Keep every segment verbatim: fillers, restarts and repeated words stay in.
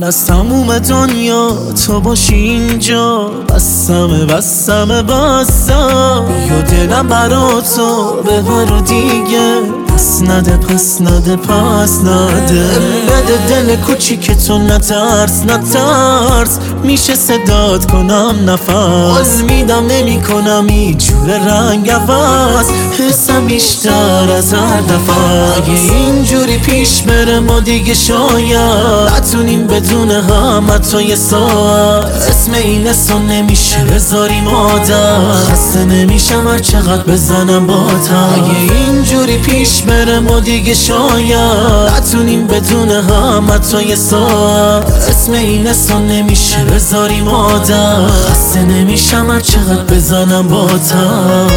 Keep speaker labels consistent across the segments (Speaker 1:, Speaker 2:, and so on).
Speaker 1: از تموم دنیا تو باشی اینجا بسمه بسمه بسم یا دلم برا تو ببرو دیگه پس نده پس نده پس نده بده دل کوچیک تو نترس نترس میشه صدات کنم نفس میدم نمی کنم هیچ جور رنگ عوض حسم بیشتر از هر دفعه اگه اینجوری پیش بره ما دیگه شاید نتونیم بدون هم حتی یه ساعت اسم این اسم نمیشه بذاریم عادت خسته نمیشم هر چقدر بزنم با تا اگه اینجوری پیش بره ما دیگه شاید نتونیم بدون هم حتی یه ساعت اسم این اسم نمیشه بذاریم عادت خسته نمیشم هر چقدر بزنم با تا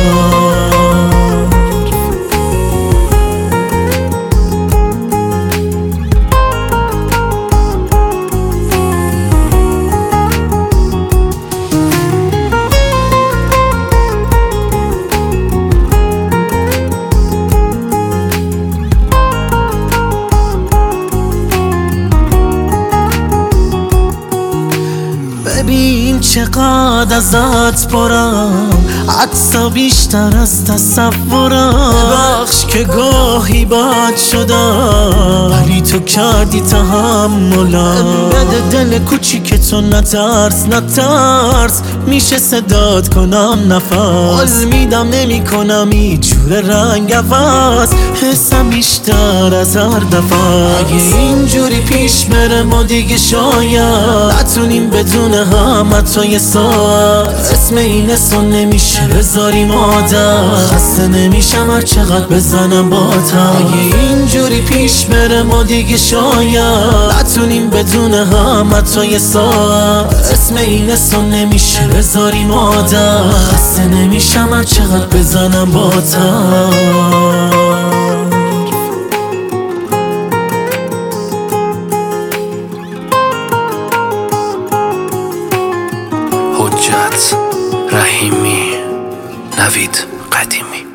Speaker 1: ببین چقدر ازت پرم عکسا بیشتر از تصورم ببخش که گاهی بد شدم ولی تو کردی تحملم بده دل کوچیک تو نترس نترس میشه صدات کنم نفس میدم نمی کنم هیچ جور رنگ عوض حسم بیشتر از هر دفعه اگه اینجوری پیش بره ما دیگه شاید نتونیم بدون هم حتی یه ساعت اسم این اسم نمیشه بذاریم عادت خسته نمیشم هر چقدر بزنم با تا اگه اینجوری پیش بره ما دیگه شاید نتونیم بدون هم حتی یه ساعت اسم این اسم نمیشه بذاریم عادت خسته نمیشم هر چقدر بزنم با تا
Speaker 2: حجت رحیمی نوید قدیمی